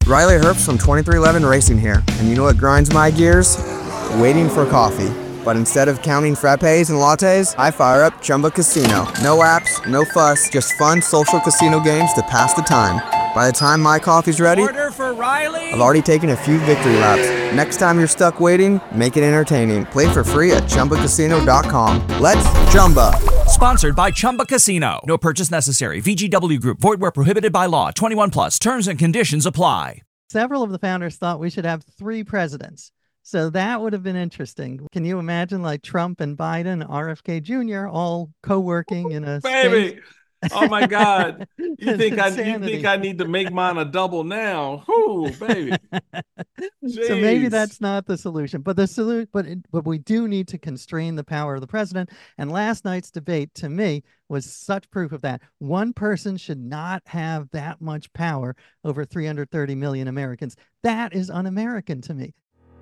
Riley Herbst from 2311 Racing here, and you know what grinds my gears? Waiting for coffee. But instead of counting frappes and lattes, I fire up Chumba Casino. No apps, no fuss, just fun social casino games to pass the time. By the time my coffee's ready, order for Riley. I've already taken a few victory laps. Next time you're stuck waiting, make it entertaining. Play for free at ChumbaCasino.com. Let's Chumba. Sponsored by Chumba Casino. No purchase necessary. VGW Group. Void where prohibited by law. 21 plus. Terms and conditions apply. Several of the founders thought we should have 3 presidents. So that would have been interesting. Can you imagine like Trump and Biden, RFK Jr. all co-working in a baby? Space? Oh my God! You think Insanity. I need to make mine a double now? Whoo, baby! So maybe Jeez. that's not the solution. But but we do need to constrain the power of the president. And last night's debate, to me, was such proof of that. One person should not have that much power over 330 million Americans. That is un-American to me.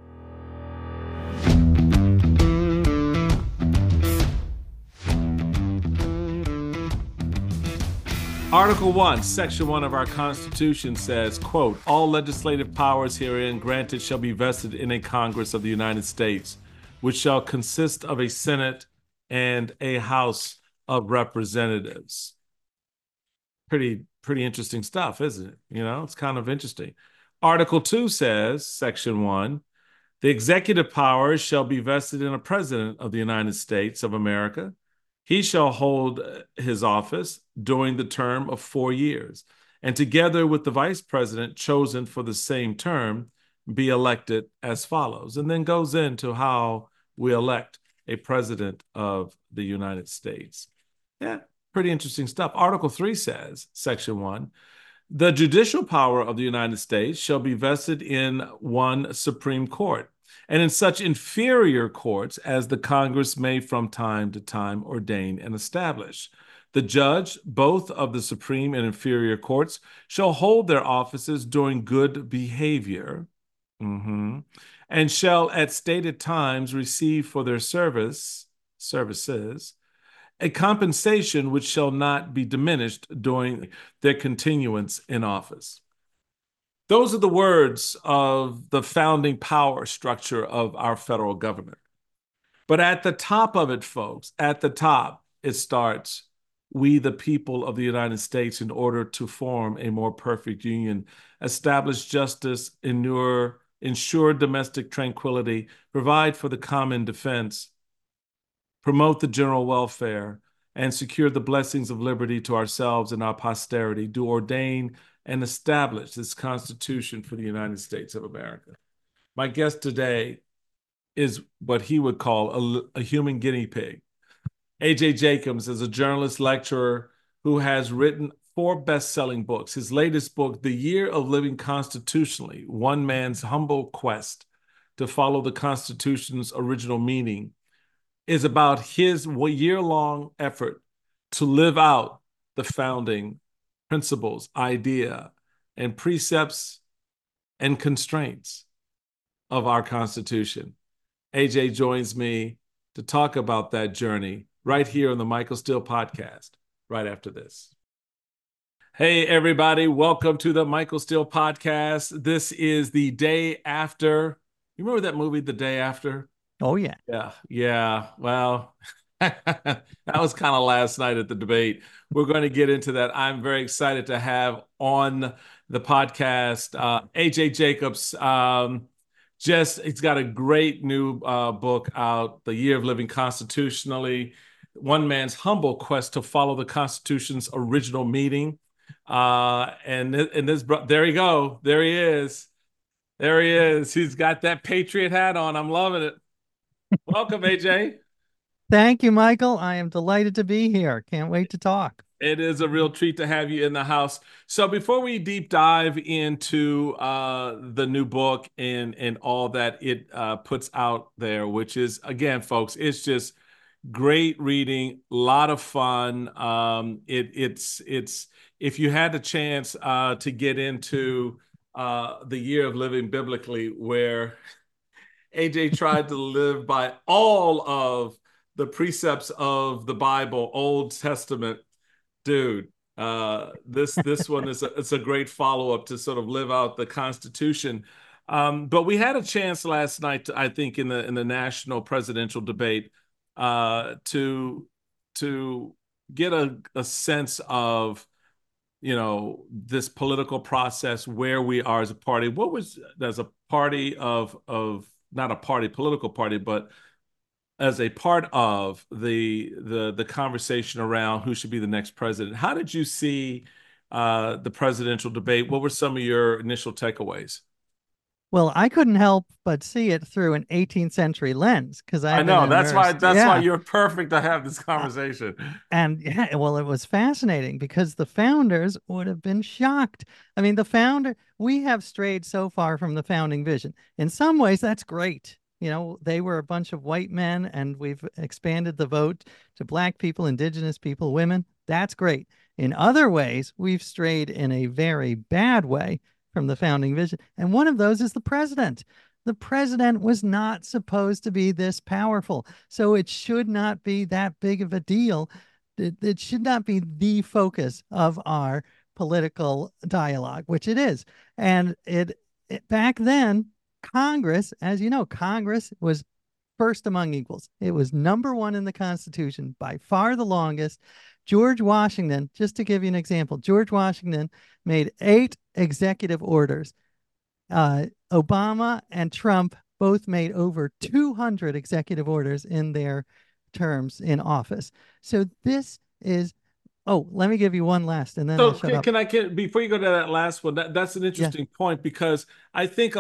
Article 1, Section 1 of our Constitution says, quote, all legislative powers herein granted shall be vested in a Congress of the United States, which shall consist of a Senate and a House of Representatives. Pretty interesting stuff, isn't it? You know, it's kind of interesting. Article 2 says, Section 1, the executive powers shall be vested in a President of the United States of America. He shall hold his office during the term of 4 years, and together with the vice president chosen for the same term, be elected as follows, and then goes into how we elect a president of the United States. Yeah, pretty interesting stuff. Article 3 says, Section 1, the judicial power of the United States shall be vested in one Supreme Court, and in such inferior courts as the Congress may from time to time ordain and establish. The judge, both of the supreme and inferior courts, shall hold their offices during good behavior, and shall at stated times receive for their services a compensation which shall not be diminished during their continuance in office. Those are the words of the founding power structure of our federal government. But at the top of it, folks, at the top, it starts, we the people of the United States, in order to form a more perfect union, establish justice, ensure domestic tranquility, provide for the common defense, promote the general welfare, and secure the blessings of liberty to ourselves and our posterity, do ordain and establish this Constitution for the United States of America. My guest today is what he would call a human guinea pig. A.J. Jacobs is a journalist lecturer who has written 4 best-selling books. His latest book, The Year of Living Constitutionally, One Man's Humble Quest to Follow the Constitution's Original Meaning, is about his year-long effort to live out the founding principles, idea, and precepts and constraints of our Constitution. AJ joins me to talk about that journey right here on the Michael Steele Podcast, right after this. Hey, everybody. Welcome to the Michael Steele Podcast. This is the day after. You remember that movie, The Day After? Oh, yeah. Yeah. Well, that was kind of last night at the debate. We're going to get into that. I'm very excited to have on the podcast AJ Jacobs. He's got a great new book out, The Year of Living Constitutionally, One Man's Humble Quest to Follow the Constitution's Original Meaning. There you go. There he is. There he is. He's got that Patriot hat on. I'm loving it. Welcome, AJ. Thank you, Michael. I am delighted to be here. Can't wait to talk. It is a real treat to have you in the house. So before we deep dive into the new book and all that it puts out there, which is, again, folks, it's just great reading, a lot of fun. It's if you had the chance to get into The Year of Living Biblically, where AJ tried to live by all of the precepts of the Bible, Old Testament, dude, This one is it's a great follow-up to sort of live out the Constitution. But we had a chance last night, I think, in the national presidential debate, to get a sense of, this political process, where we are as a party. What was as a party of not a party, political party, but as a part of the conversation around who should be the next president. How did you see the presidential debate? What were some of your initial takeaways? Well, I couldn't help but see it through an 18th century lens because I I've been know immersed. that's why Yeah. you're perfect to have this Uh, conversation. and yeah, well, it was fascinating because the founders would have been shocked. I mean, we have strayed so far from the founding vision. In some ways, that's great. They were a bunch of white men, and we've expanded the vote to black people, indigenous people, women. That's great. In other ways, we've strayed in a very bad way from the founding vision. And one of those is the president. The president was not supposed to be this powerful. So it should not be that big of a deal. It should not be the focus of our political dialogue, which it is. And back then, Congress, as you know, Congress was first among equals. It was number one in the Constitution, by far the longest. George Washington, just to give you an example, George Washington made 8 executive orders. Obama and Trump both made over 200 executive orders in their terms in office. So this is, oh, let me give you one last and then I'll So shut up. before you go to that last one, that's an Yeah, interesting point, because I think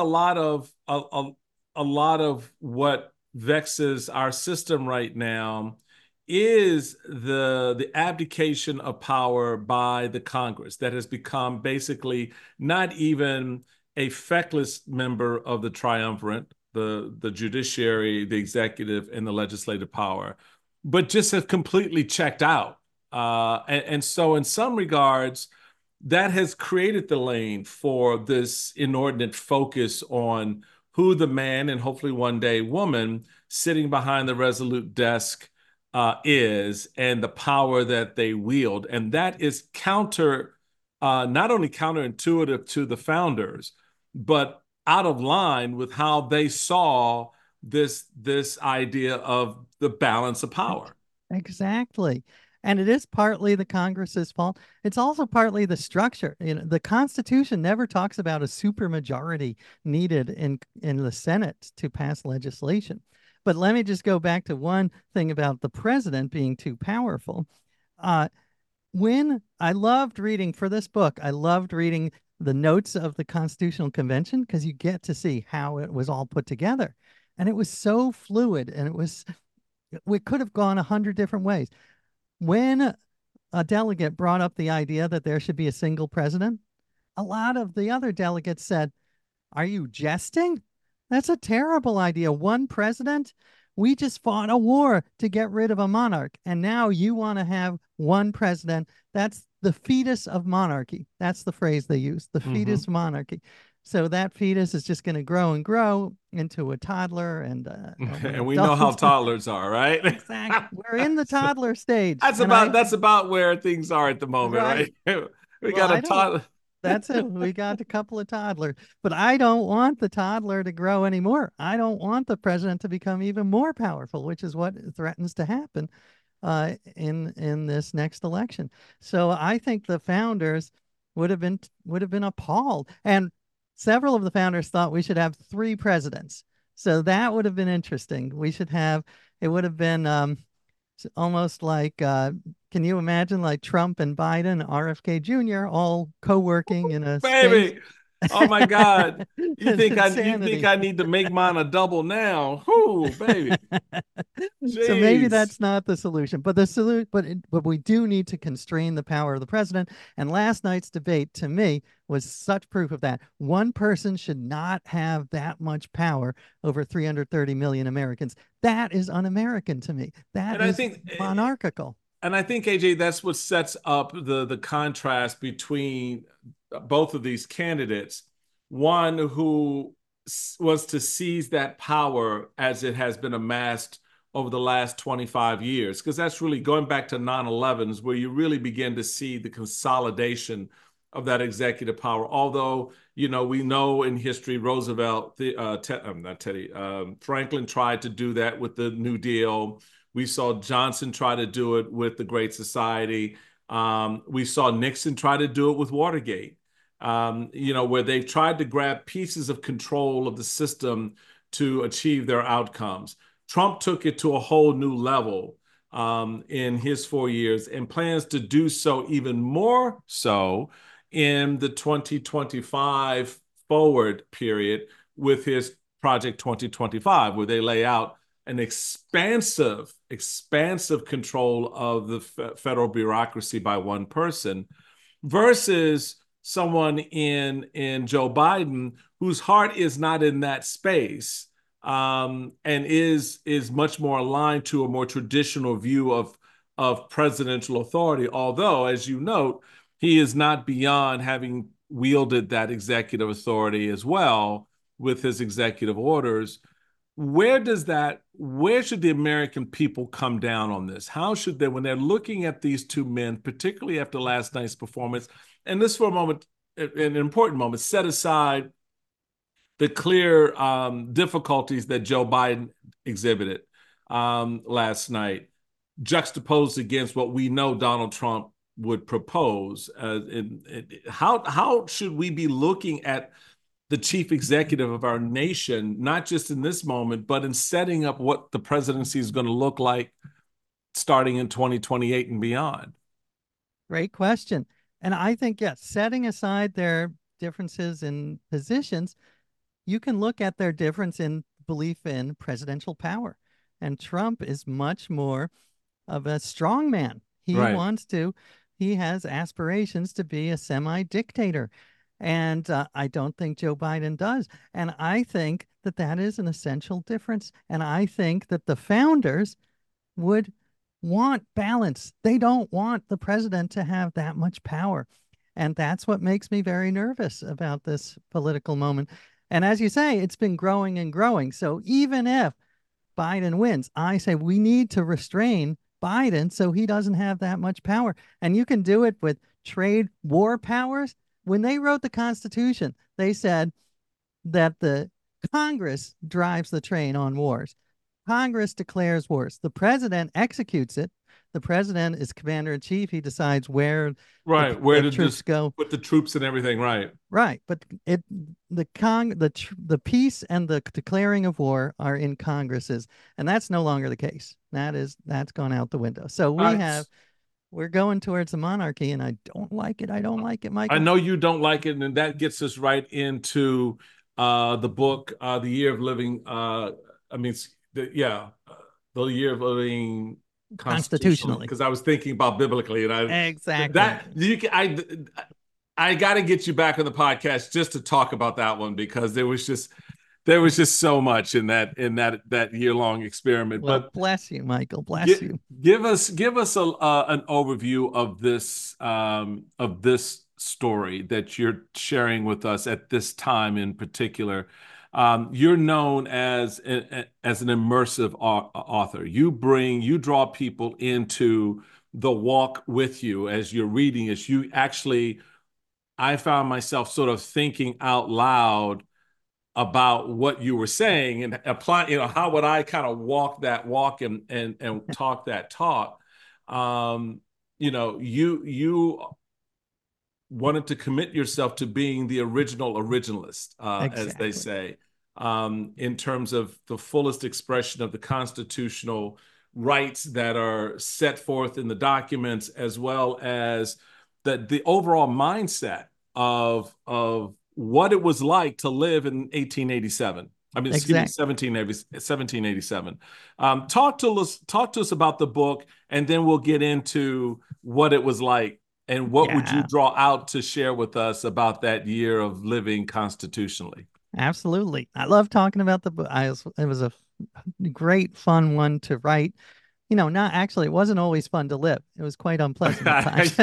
a lot of what vexes our system right now is the abdication of power by the Congress that has become basically not even a feckless member of the triumvirate, the judiciary, the executive, and the legislative power, but just have completely checked out. And so, in some regards, that has created the lane for this inordinate focus on who the man, and hopefully one day woman, sitting behind the resolute desk is, and the power that they wield. And that is not only counterintuitive to the founders, but out of line with how they saw this idea of the balance of power. exactly. And it is partly the Congress's fault. It's also partly the structure. The Constitution never talks about a supermajority needed in the Senate to pass legislation. But let me just go back to one thing about the president being too powerful. Uh, when I loved reading for this book, I loved reading the notes of the Constitutional Convention because you get to see how it was all put together. And it was so fluid, and we could have gone 100 different ways. When a delegate brought up the idea that there should be a single president, a lot of the other delegates said, "Are you jesting? That's a terrible idea. One president? We just fought a war to get rid of a monarch. And now you want to have one president. That's the fetus of monarchy." That's the phrase they use, the fetus of monarchy. So that fetus is just going to grow and grow into a toddler. And we know how toddlers are, right? Exactly. We're in the toddler stage. That's about where things are at the moment, Right. right? We Well, got a I don't. toddler. That's it. We got a couple of toddlers, but I don't want the toddler to grow anymore. I don't want the president to become even more powerful, which is what threatens to happen in this next election. So I think the founders would have been appalled, and several of the founders thought we should have 3 presidents. So that would have been interesting. It would have been almost like, can you imagine like Trump and Biden, RFK Jr. all co-working in a space? Baby. Oh my God. You think Insanity. I need to make mine a double now? Whoo, baby. So maybe Jeez. that's not the solution, but we do need to constrain the power of the president. And last night's debate, to me, was such proof of that. One person should not have that much power over 330 million Americans. That is un-American to me. That And I is think monarchical. and I think AJ, that's what sets up the contrast between both of these candidates. One who was to seize that power as it has been amassed over the last 25 years, because that's really going back to 9/11 is where you really begin to see the consolidation of that executive power. Although, we know in history, Roosevelt, not Teddy, Franklin tried to do that with the New Deal. We saw Johnson try to do it with the Great Society. We saw Nixon try to do it with Watergate, where they've tried to grab pieces of control of the system to achieve their outcomes. Trump took it to a whole new level in his 4 years and plans to do so even more so in the 2025 forward period with his Project 2025, where they lay out an expansive control of the federal bureaucracy by one person versus someone in Joe Biden whose heart is not in that space, and is much more aligned to a more traditional view of presidential authority. Although, as you note, he is not beyond having wielded that executive authority as well with his executive orders. Where should the American people come down on this? How should they, when they're looking at these two men, particularly after last night's performance, and this for a moment, an important moment, set aside the clear difficulties that Joe Biden exhibited last night, juxtaposed against what we know Donald Trump would propose. How should we be looking at the chief executive of our nation, not just in this moment, but in setting up what the presidency is going to look like starting in 2028 and beyond? Great question. And I think, yes, setting aside their differences in positions, you can look at their difference in belief in presidential power. And Trump is much more of a strong man. He has aspirations to be a semi-dictator. And I don't think Joe Biden does. And I think that that is an essential difference. And I think that the founders would want balance. They don't want the president to have that much power. And that's what makes me very nervous about this political moment. And as you say, it's been growing and growing. So even if Biden wins, I say we need to restrain Biden so he doesn't have that much power. And you can do it with trade war powers. When they wrote the Constitution, they said that the Congress drives the train on wars. Congress declares wars. The president executes it. The president is commander in chief. He decides where the troops go. Put the troops and everything, right. Right. But the peace and the declaring of war are in Congresses. And that's no longer the case. That's gone out the window. So we're going towards a monarchy, and I don't like it. I don't like it, Michael. I know you don't like it, and that gets us right into the book, The Year of Living. The Year of Living Constitutionally. Because I was thinking about biblically, and exactly I got to get you back on the podcast just to talk about that one, because there was just so much in that year-long experiment. Well, but bless you, Michael. Bless you. Give us an overview of this story that you're sharing with us at this time in particular. You're known as an immersive author. You draw people into the walk with you as you're reading it. I found myself sort of thinking out loud about what you were saying and apply, how would I kind of walk that walk and talk that talk. You wanted to commit yourself to being the originalist, exactly, as they say, in terms of the fullest expression of the constitutional rights that are set forth in the documents, as well as the overall mindset of what it was like to live in 1887. Excuse me, 1787. Talk to us about the book, and then we'll get into what it was like and what would you draw out to share with us about that year of living constitutionally. Absolutely. I love talking about the book. It was a great, fun one to write. It wasn't always fun to live. It was quite unpleasant at times.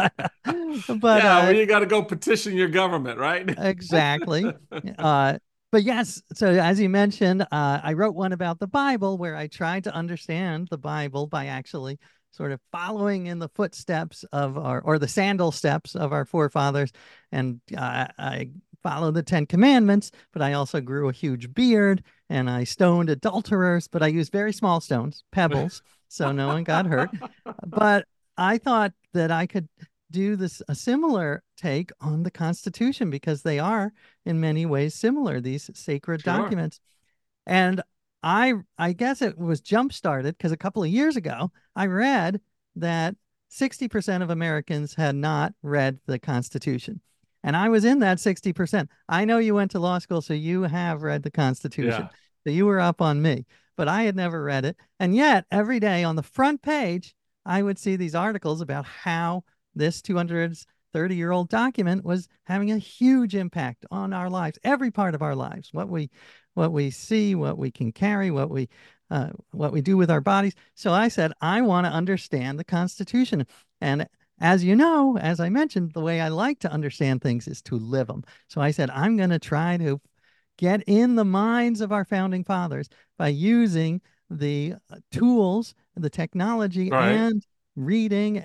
But you got to go petition your government, right? Exactly. But But yes, so as you mentioned, I wrote one about the Bible where I tried to understand the Bible by actually sort of following in the footsteps of or the sandal steps of our forefathers. And I followed the Ten Commandments, but I also grew a huge beard and I stoned adulterers, but I used very small stones, pebbles, so no one got hurt. But I thought that I could do this a similar take on the Constitution because they are in many ways similar, these sacred Sure. documents. And I guess it was jump started because a couple of years ago I read that 60% of Americans had not read the Constitution. And I was in that 60%. I know you went to law school, so you have read the Constitution. Yeah. So you were up on me, but I had never read it. And yet every day on the front page, I would see these articles about how this 230-year-old document was having a huge impact on our lives, every part of our lives, what we see, what we can carry, what we do with our bodies. So I said, I want to understand the Constitution. And as you know, as I mentioned, the way I like to understand things is to live them. So I said, I'm going to try to get in the minds of our founding fathers by using the tools, the technology, Right. and reading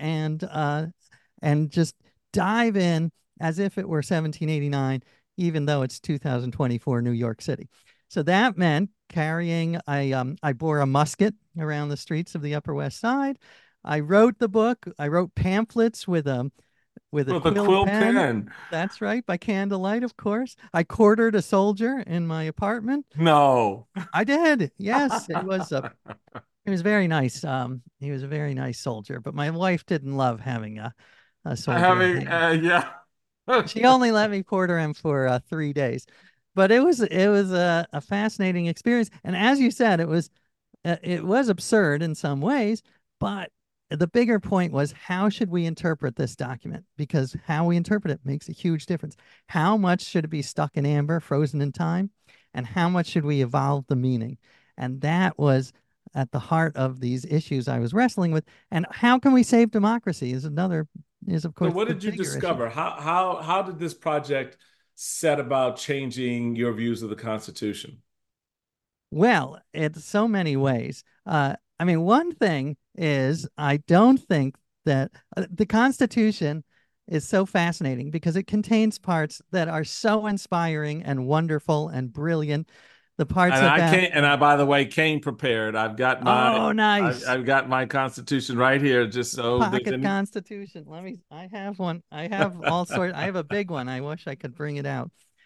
and just dive in as if it were 1789, even though it's 2024 New York City. So that meant carrying I bore a musket around the streets of the Upper West Side. I wrote the book. I wrote pamphlets with a quill pen. That's right, by candlelight, of course. I quartered a soldier in my apartment. No. I did. Yes, it was very nice. He was a very nice soldier, but my wife didn't love having a soldier. Yeah. She only let me quarter him for 3 days, but it was a fascinating experience. And as you said, it was absurd in some ways, but the bigger point was how should we interpret this document? Because how we interpret it makes a huge difference. How much should it be stuck in amber, frozen in time, and how much should we evolve the meaning? And that was at the heart of these issues I was wrestling with. And how can we save democracy is of course. So what did you discover? How did this project set about changing your views of the Constitution? Well, in so many ways. I mean, one thing is I don't think that the Constitution is so fascinating because it contains parts that are so inspiring and wonderful and brilliant. The parts And about by the way, came prepared. I've got nice. I've got my Constitution right here, just so pocket Constitution. I have one. I have all sorts. I have a big one. I wish I could bring it out.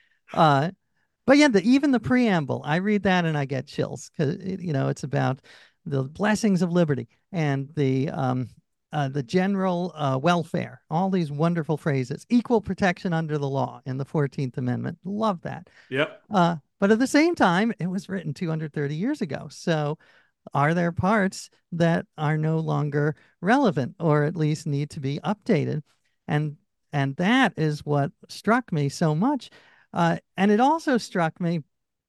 But yeah, even the preamble, I read that and I get chills because it's about the blessings of liberty and the general welfare. All these wonderful phrases, equal protection under the law in the 14th Amendment. Love that. Yep. But at the same time, it was written 230 years ago. So are there parts that are no longer relevant or at least need to be updated? And that is what struck me so much. And it also struck me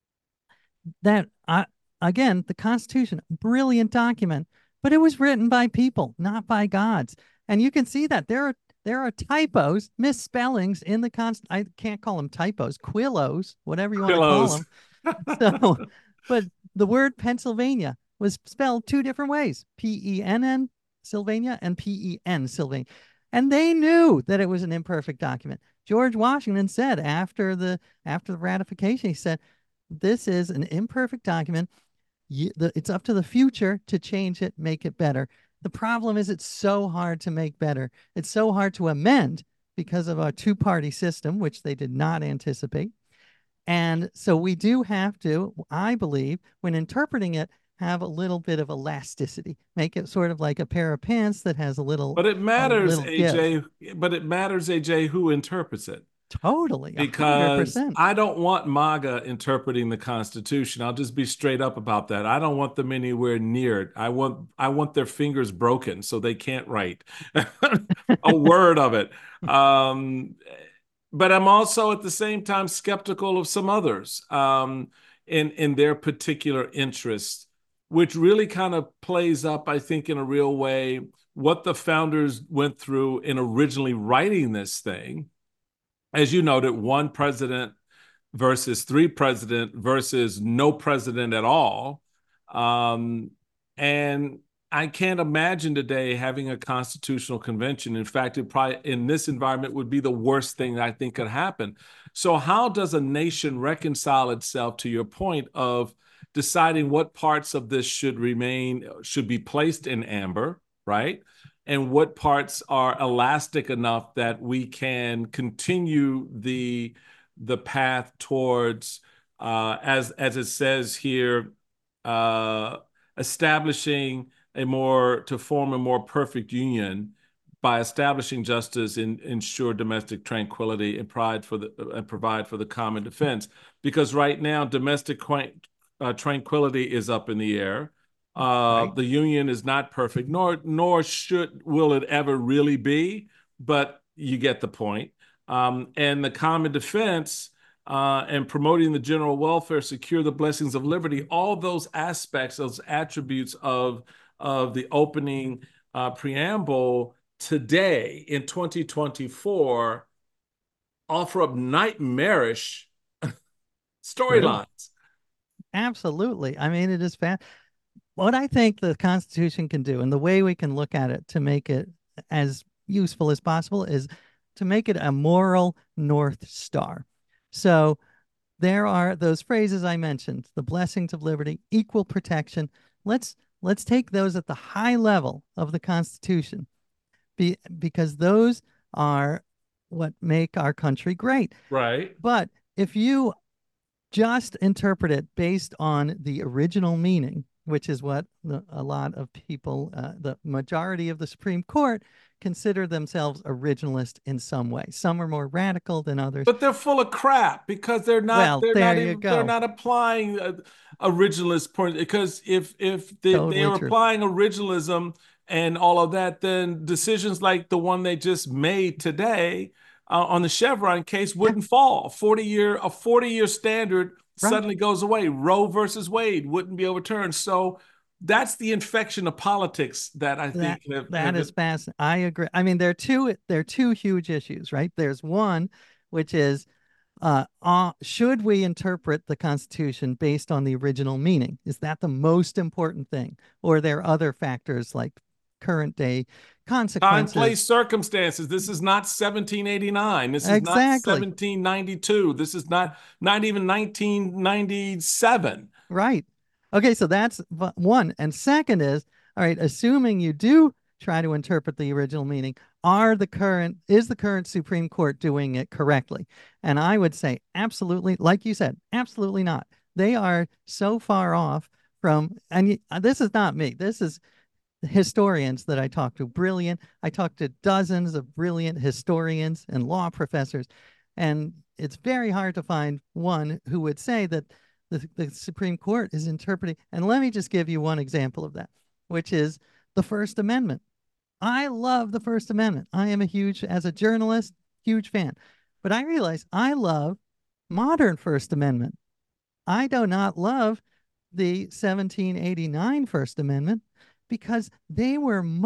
that, again, the Constitution, brilliant document, but it was written by people, not by gods. And you can see that there are typos, misspellings in the I can't call them typos, quillos, whatever you want to call them. So, but the word Pennsylvania was spelled two different ways, Penn, Sylvania, and Pen, Sylvania. And they knew that it was an imperfect document. George Washington said after the ratification, he said, this is an imperfect document. It's up to the future to change it, make it better. The problem is it's so hard to make better. It's so hard to amend because of our two-party system, which they did not anticipate. And so we do have to, I believe, when interpreting it, have a little bit of elasticity. Make it sort of like a pair of pants that has a little. But it matters, AJ. But it matters, AJ, who interprets it. Totally. 100%. Because I don't want MAGA interpreting the Constitution. I'll just be straight up about that. I don't want them anywhere near it. I want their fingers broken so they can't write a word of it. But I'm also at the same time skeptical of some others in their particular interests, which really kind of plays up, I think, in a real way, what the founders went through in originally writing this thing. As you noted, one president versus 3 president versus no president at all. And I can't imagine today having a constitutional convention. In fact, it probably in this environment would be the worst thing I think could happen. So how does a nation reconcile itself, to your point, of deciding what parts of this should be placed in amber, right? And what parts are elastic enough that we can continue the path towards, as it says here, establishing to form a more perfect union by establishing justice and ensure domestic tranquility and provide for the common defense. Because right now, domestic tranquility is up in the air. Right. The union is not perfect, nor will it ever really be, but you get the point. And the common defense and promoting the general welfare, secure the blessings of liberty, all those aspects, those attributes of the opening preamble today in 2024 offer up nightmarish storylines. Absolutely. I mean, it is what I think the Constitution can do, and the way we can look at it to make it as useful as possible, is to make it a moral North Star. So there are those phrases I mentioned, the blessings of liberty, equal protection. Let's take those at the high level of the Constitution, because those are what make our country great. Right. But if you just interpret it based on the original meaning, which is what a lot of people, the majority of the Supreme Court, consider themselves originalist in some way. Some are more radical than others. But they're full of crap because they're not. Well, They're not applying originalist point. Because if they are applying originalism and all of that, then decisions like the one they just made today on the Chevron case wouldn't fall. A 40-year standard suddenly goes away. Roe versus Wade wouldn't be overturned. So that's the infection of politics that I think that is fascinating. I agree. I mean, there are two huge issues, right? There's one, which is should we interpret the Constitution based on the original meaning? Is that the most important thing? Or are there other factors like current day consequences? Time, place, circumstances. This is not 1789. This is not 1792. This is not even 1997. Right. Okay, so that's one. And second is, all right, assuming you do try to interpret the original meaning, is the current Supreme Court doing it correctly? And I would say absolutely, like you said, absolutely not. They are so far off from, and this is not me. This is historians that I talk to, brilliant. I talk to dozens of brilliant historians and law professors, and it's very hard to find one who would say that the Supreme Court is interpreting. And let me just give you one example of that, which is the First Amendment. I love the First Amendment. I am as a journalist, huge fan. But I realize I love modern First Amendment. I do not love the 1789 First Amendment, because the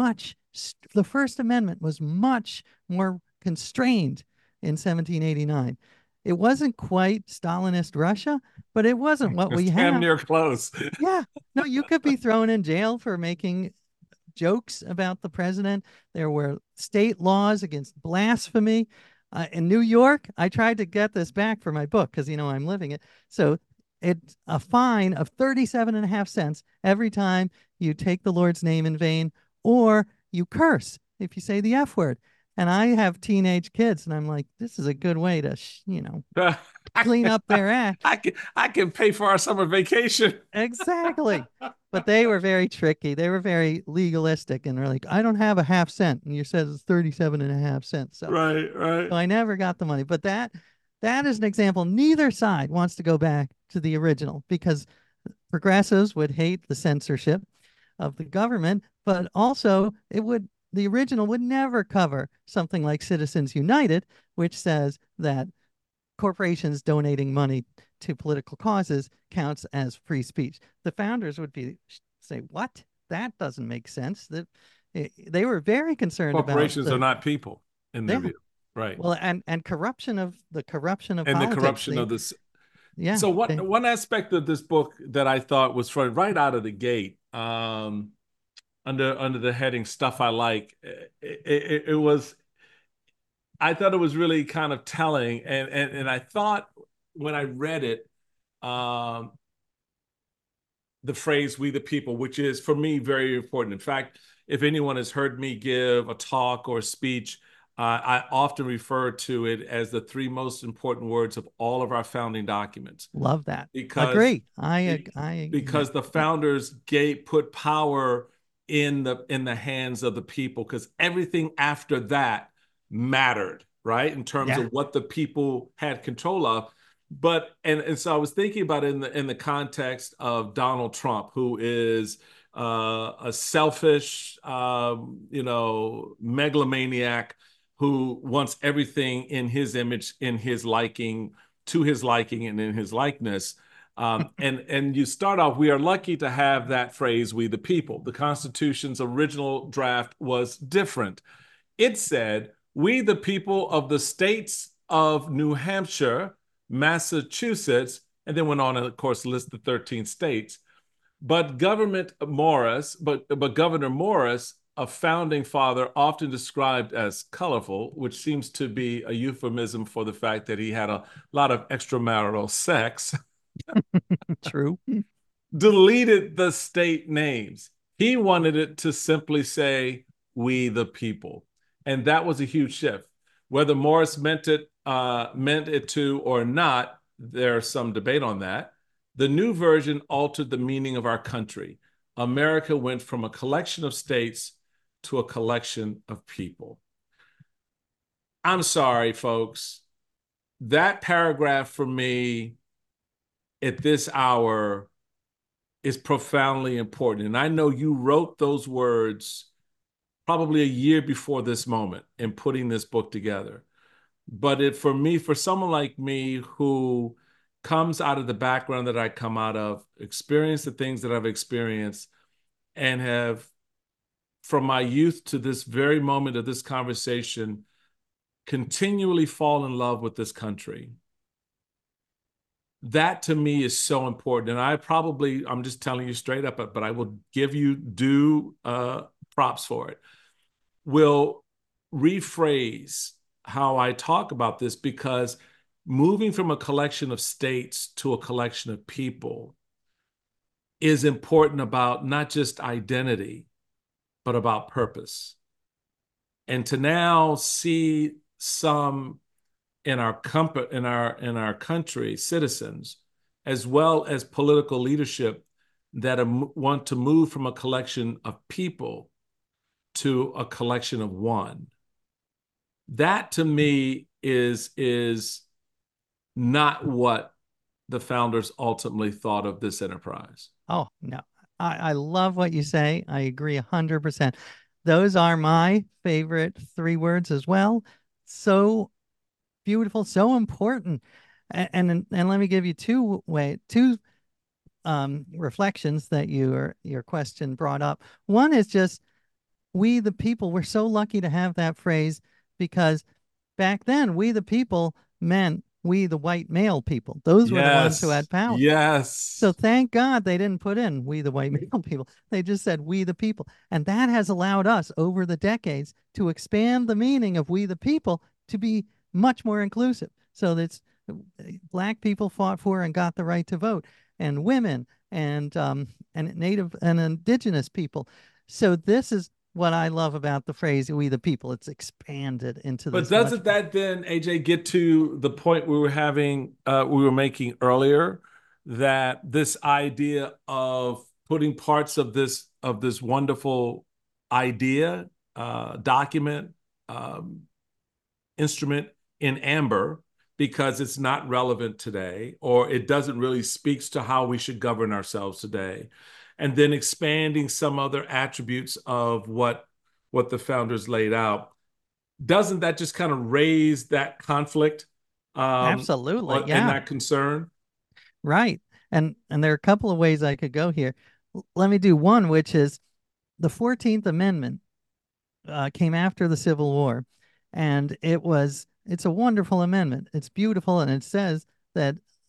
First Amendment was much more constrained in 1789. It wasn't quite Stalinist Russia, but it wasn't what we have. Damn near close. Yeah. No, you could be thrown in jail for making jokes about the president. There were state laws against blasphemy. In New York, I tried to get this back for my book because, I'm living it. So it's a fine of 37.5 cents every time you take the Lord's name in vain or you curse if you say the F word. And I have teenage kids, and I'm like, this is a good way to, clean up their act. I can pay for our summer vacation. Exactly. But they were very tricky. They were very legalistic, and they're like, I don't have a half cent. And you said it's 37.5 cents. So, right. So I never got the money. But that is an example. Neither side wants to go back to the original, because progressives would hate the censorship of the government, but also the original would never cover something like Citizens United, which says that corporations donating money to political causes counts as free speech. The founders would say, what? That doesn't make sense. That they were very concerned about corporations are not people in their view. Right. Well, and corruption of politics. The corruption of this. Yeah. So one aspect of this book that I thought was fun right out of the gate, under the heading "Stuff I Like," it was. I thought it was really kind of telling, and I thought when I read it, um, the phrase "we the people," which is for me very important. In fact, if anyone has heard me give a talk or a speech, I often refer to it as the three most important words of all of our founding documents. Love that. Because Agree. I because the founders put power in the hands of the people, because everything after that mattered, right? In terms Yeah. of what the people had control of. But and so I was thinking about it in the context of Donald Trump, who is a selfish, megalomaniac who wants everything in his image, in his liking, to his liking, and in his likeness. And you start off, we are lucky to have that phrase, "we the people." The Constitution's original draft was different. It said, "We the people of the states of New Hampshire, Massachusetts," and then went on and of course list the 13 states. But Governor Morris, a founding father often described as colorful, which seems to be a euphemism for the fact that he had a lot of extramarital sex, True. deleted the state names. He wanted it to simply say, "we the people." And that was a huge shift. Whether Morris meant it to or not, there's some debate on that. The new version altered the meaning of our country. America went from a collection of states to a collection of people. I'm sorry, folks. That paragraph for me at this hour is profoundly important. And I know you wrote those words probably a year before this moment in putting this book together. But for someone like me who comes out of the background that I come out of, experienced the things that I've experienced, and have, from my youth to this very moment of this conversation, continually fall in love with this country. That to me is so important. And I'm just telling you straight up, but I will give you due props for it. Will rephrase how I talk about this, because moving from a collection of states to a collection of people is important about not just identity, but about purpose. And to now see some in our country, citizens, as well as political leadership, that want to move from a collection of people to a collection of one. That to me is not what the founders ultimately thought of this enterprise. Oh, no. I love what you say. I agree 100%. Those are my favorite three words as well. So beautiful, so important. And let me give you two reflections that your question brought up. One is just, we the people, we're so lucky to have that phrase, because back then we the people meant we the white male people. Those were the ones who had power. Yes. So thank God they didn't put in "we the white male people." They just said "we the people." And that has allowed us over the decades to expand the meaning of "we the people" to be much more inclusive. So that's Black people fought for and got the right to vote, and women, and Native and Indigenous people. So this is what I love about the phrase "we the people." It's expanded into this. But doesn't that then, AJ, get to the point we were making earlier, that this idea of putting parts of this wonderful idea, document, instrument in amber because it's not relevant today, or it doesn't really speaks to how we should govern ourselves today, and then expanding some other attributes of what the founders laid out? Doesn't that just kind of raise that conflict? Absolutely, yeah. And that concern? Right. And there are a couple of ways I could go here. Let me do one, which is the 14th Amendment came after the Civil War, and it's a wonderful amendment. It's beautiful, and it says that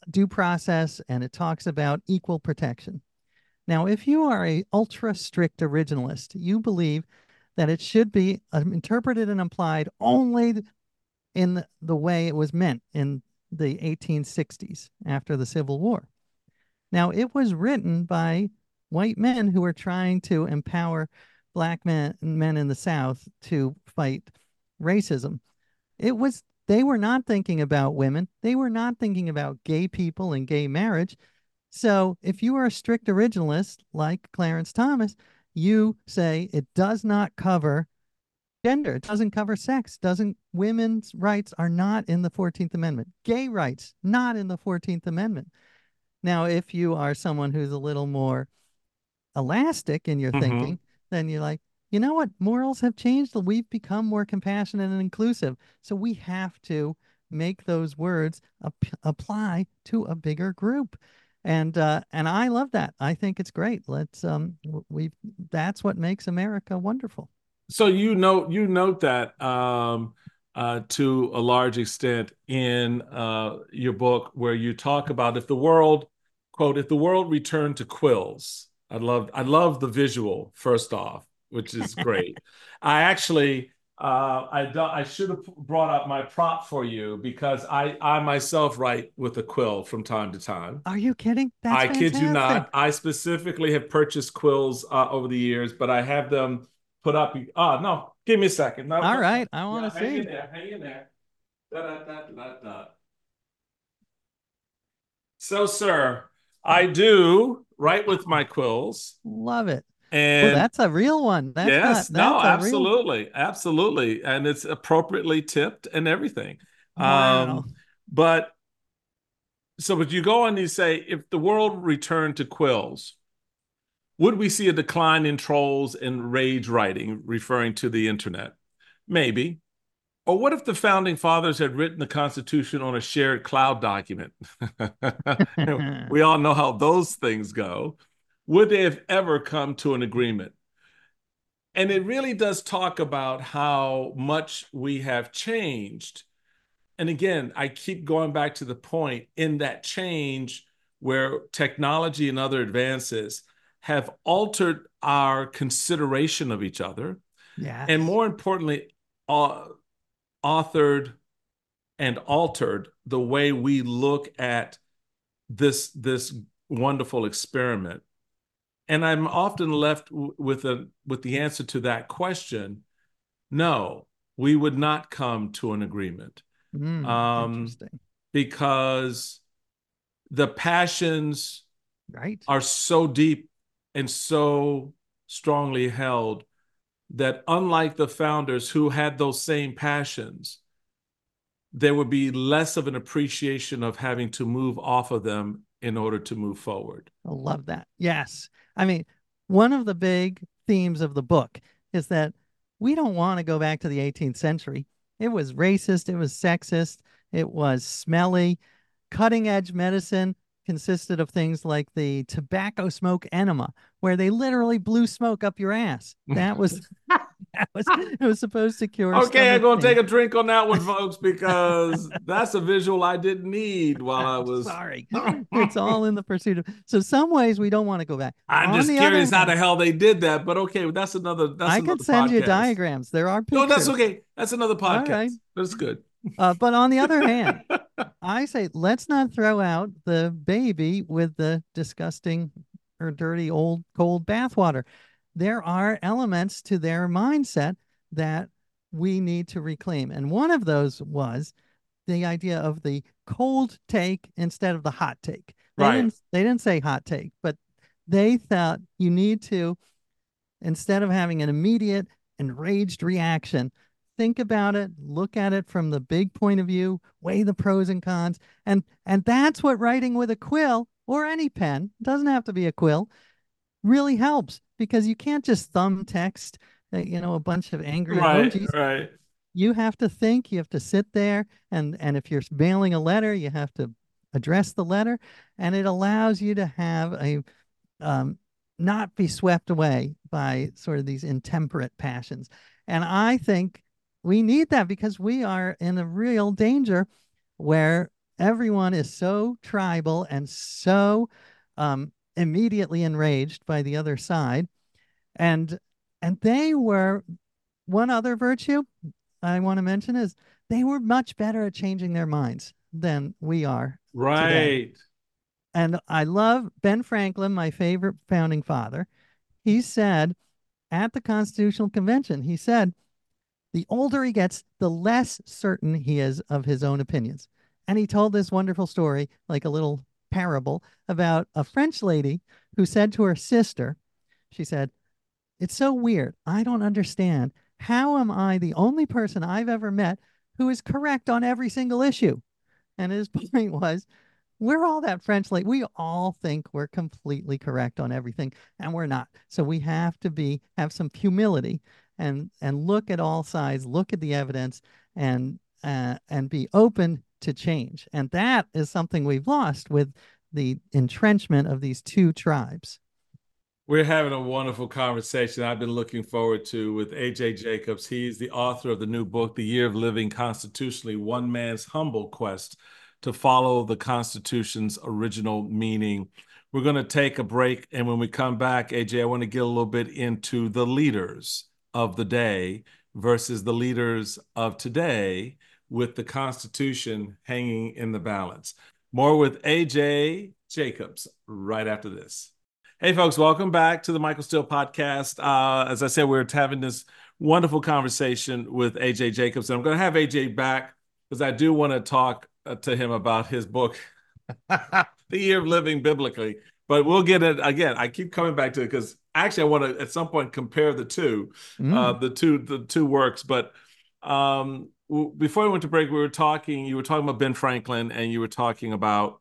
due process, and it talks about equal protection. Now, if you are a ultra strict originalist, you believe that it should be interpreted and applied only in the way it was meant in the 1860s after the Civil War. Now, it was written by white men who were trying to empower black men in the South to fight racism. They were not thinking about women. They were not thinking about gay people and gay marriage. So if you are a strict originalist like Clarence Thomas, you say it does not cover gender. It doesn't cover sex. Women's rights are not in the 14th Amendment. Gay rights, not in the 14th Amendment. Now, if you are someone who's a little more elastic in your thinking, then you're like, you know what? Morals have changed. We've become more compassionate and inclusive. So we have to make those words apply to a bigger group. And I love that. I think it's great. That's what makes America wonderful. So you note that to a large extent in your book, where you talk about if the world, quote, if the world returned to quills. I love the visual, first off, which is great. I actually I should have brought up my prop for you, because I myself write with a quill from time to time. Are you kidding? That's I fantastic. kid you not. I specifically have purchased quills over the years, but I have them put up. Oh, no, give me a second. No, all right, I want to see. Hang in there. So, sir, I do write with my quills. Love it. And that's a real one. Absolutely. And it's appropriately tipped and everything. Wow. But you go and you say, if the world returned to quills, would we see a decline in trolls and rage writing, referring to the internet? Maybe. Or what if the founding fathers had written the Constitution on a shared cloud document? We all know how those things go. Would they have ever come to an agreement? And it really does talk about how much we have changed. And again, I keep going back to the point in that change where technology and other advances have altered our consideration of each other. Yes. And more importantly, authored and altered the way we look at this wonderful experiment. And I'm often left with the answer to that question: no, we would not come to an agreement. Interesting. Because the passions are so deep and so strongly held that, unlike the founders who had those same passions, there would be less of an appreciation of having to move off of them in order to move forward. I love that. Yes. I mean, one of the big themes of the book is that we don't want to go back to the 18th century. It was racist. It was sexist. It was smelly. Cutting edge medicine consisted of things like the tobacco smoke enema, where they literally blew smoke up your ass. It was supposed to cure. Okay, I'm going to take a drink on that one, folks, because that's a visual I didn't need while I was. Sorry. It's all in the pursuit of. So some ways we don't want to go back. I'm just curious how the hell they did that, but okay, that's another. I could send you diagrams. There are pictures. No, that's okay. That's another podcast. Right. That's good. But on the other hand, I say let's not throw out the baby with the disgusting or dirty old cold bathwater. There are elements to their mindset that we need to reclaim. And one of those was the idea of the cold take instead of the hot take. They didn't say hot take, but they thought you need to, instead of having an immediate enraged reaction, think about it, look at it from the big point of view, weigh the pros and cons. And that's what writing with a quill or any pen, doesn't have to be a quill, really helps, because you can't just thumb text, a bunch of angry emojis. Right. You have to think, you have to sit there, and if you're mailing a letter, you have to address the letter, and it allows you to have not be swept away by sort of these intemperate passions. And I think we need that, because we are in a real danger where everyone is so tribal and so immediately enraged by the other side. And they were, one other virtue I want to mention is they were much better at changing their minds than we are today. Right. And I love Ben Franklin, my favorite founding father. He said at the Constitutional Convention, he said, the older he gets, the less certain he is of his own opinions. And he told this wonderful story, like a little parable, about a French lady who said to her sister, she said, it's so weird. I don't understand. How am I the only person I've ever met who is correct on every single issue? And his point was, we're all that French lady. We all think we're completely correct on everything, and we're not. So we have to have some humility and look at all sides, look at the evidence, and be open to change. And that is something we've lost with the entrenchment of these two tribes. We're having a wonderful conversation I've been looking forward to with A.J. Jacobs. He's the author of the new book, The Year of Living Constitutionally, One Man's Humble Quest to Follow the Constitution's Original Meaning. We're going to take a break, and when we come back, A.J., I want to get a little bit into the leaders of the day versus the leaders of today with the Constitution hanging in the balance. More with A.J. Jacobs right after this. Hey, folks, welcome back to the Michael Steele Podcast. As I said, we're having this wonderful conversation with A.J. Jacobs. And I'm going to have A.J. back because I do want to talk to him about his book, The Year of Living Biblically. But we'll get it again. I keep coming back to it because actually I want to, at some point, compare the two, the two works. But before we went to break, you were talking about Ben Franklin, and you were talking about,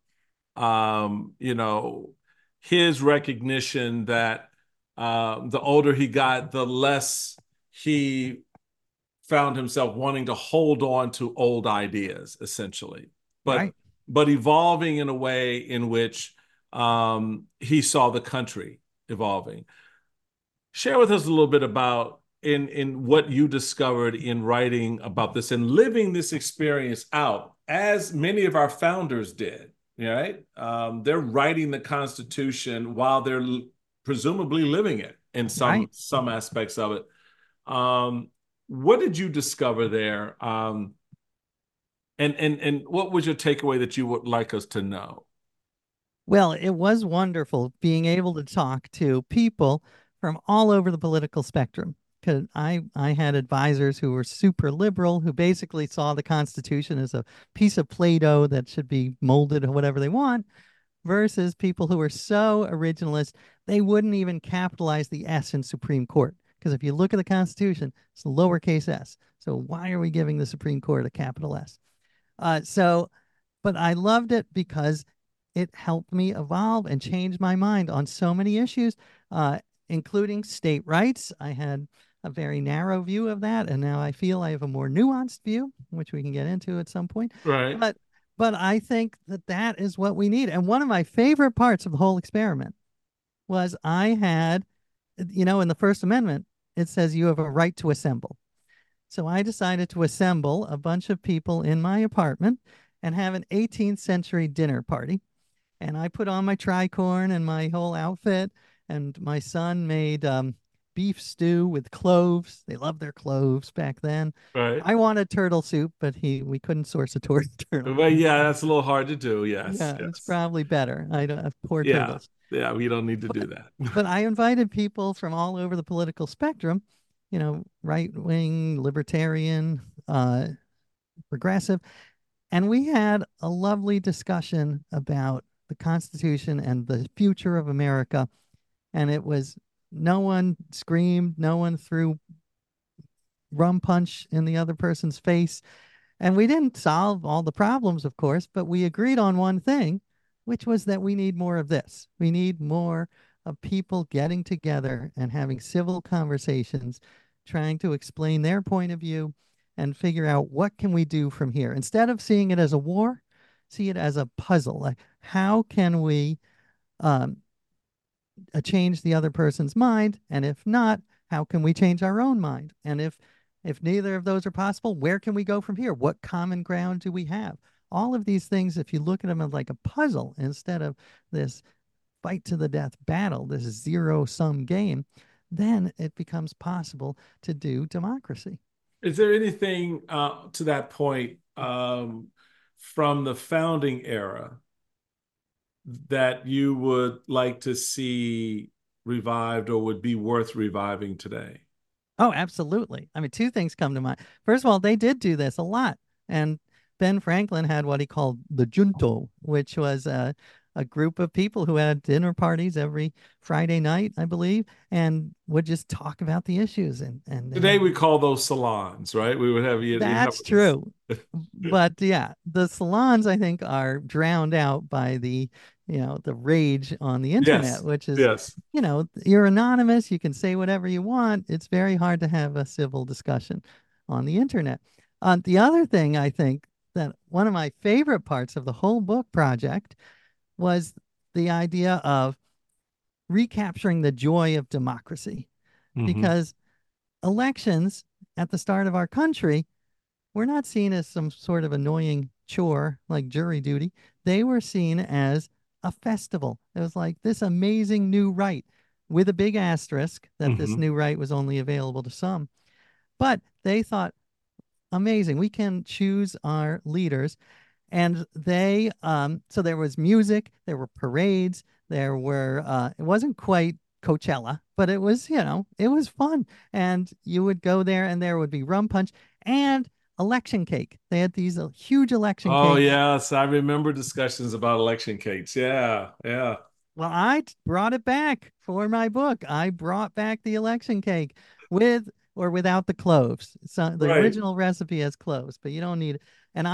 his recognition that the older he got, the less he found himself wanting to hold on to old ideas, essentially, but evolving in a way in which he saw the country evolving. Share with us a little bit about in what you discovered in writing about this and living this experience out, as many of our founders did. Right? They're writing the Constitution while they're presumably living it in some aspects of it. What did you discover there? And what was your takeaway that you would like us to know? Well, it was wonderful being able to talk to people from all over the political spectrum. Because I had advisors who were super liberal, who basically saw the Constitution as a piece of Play-Doh that should be molded or whatever they want, versus people who were so originalist, they wouldn't even capitalize the S in Supreme Court. Because if you look at the Constitution, it's lowercase s. So why are we giving the Supreme Court a capital S? But I loved it because it helped me evolve and change my mind on so many issues, including state rights. I had a very narrow view of that, and now I feel I have a more nuanced view, which we can get into at some point. Right. But I think that is what we need. And one of my favorite parts of the whole experiment was I had, in the First Amendment, it says you have a right to assemble. So I decided to assemble a bunch of people in my apartment and have an 18th century dinner party. And I put on my tricorn and my whole outfit, and my son made beef stew with cloves. They loved their cloves back then. Right. I wanted turtle soup, but we couldn't source a turtle. Well, yeah, that's a little hard to do. Yes. Yeah, yes. It's probably better. I don't have poor turtles. Yeah, we don't need to do that. But I invited people from all over the political spectrum, right wing, libertarian, progressive, and we had a lovely discussion about the Constitution and the future of America. And it was, no one screamed, no one threw rum punch in the other person's face. And we didn't solve all the problems, of course, but we agreed on one thing, which was that we need more of this. We need more of people getting together and having civil conversations, trying to explain their point of view and figure out what can we do from here. Instead of seeing it as a war, see it as a puzzle. Like, how can we change the other person's mind? And if not, how can we change our own mind? And if neither of those are possible, where can we go from here? What common ground do we have? All of these things, if you look at them as like a puzzle instead of this fight to the death battle, this zero sum game, then it becomes possible to do democracy. Is there anything to that point from the founding era that you would like to see revived or would be worth reviving today? Oh, absolutely. I mean, two things come to mind. First of all, they did do this a lot. And Ben Franklin had what he called the junto, which was a group of people who had dinner parties every Friday night, I believe, and would just talk about the issues. And Today we call those salons, right? We would have you'd have that's true. But yeah, the salons, I think, are drowned out by the rage on the internet, Yes, which is, yes. you're anonymous, you can say whatever you want. It's very hard to have a civil discussion on the internet. The other thing I think that one of my favorite parts of the whole book project was the idea of recapturing the joy of democracy, Hmm. because elections at the start of our country were not seen as some sort of annoying chore like jury duty. They were seen as a festival. It was like this amazing new right, with a big asterisk that this Hmm. new right was only available to some. But they thought, amazing, we can choose our leaders. And so there was music, there were parades, it wasn't quite Coachella, but it was fun. And you would go there and there would be rum punch and election cake. They had these huge election Oh cakes. yes, I remember discussions about election cakes. Yeah, yeah. Well, brought it back for my book. I brought back the election cake with or without the cloves. So the Right. original recipe has cloves, but you don't need it. And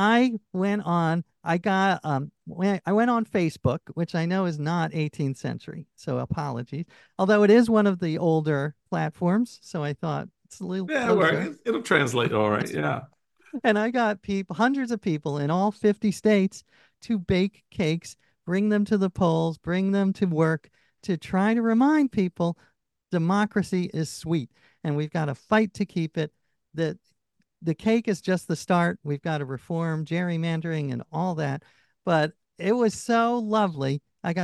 I went on Facebook, which I know is not 18th century, so apologies. Although it is one of the older platforms, so I thought it's a little Yeah, closer. it'll translate all right. Yeah. And I got hundreds of people in all 50 states to bake cakes, bring them to the polls, bring them to work to try to remind people democracy is sweet and we've got to fight to keep it. That the cake is just the start. We've got to reform gerrymandering and all that. But it was so lovely.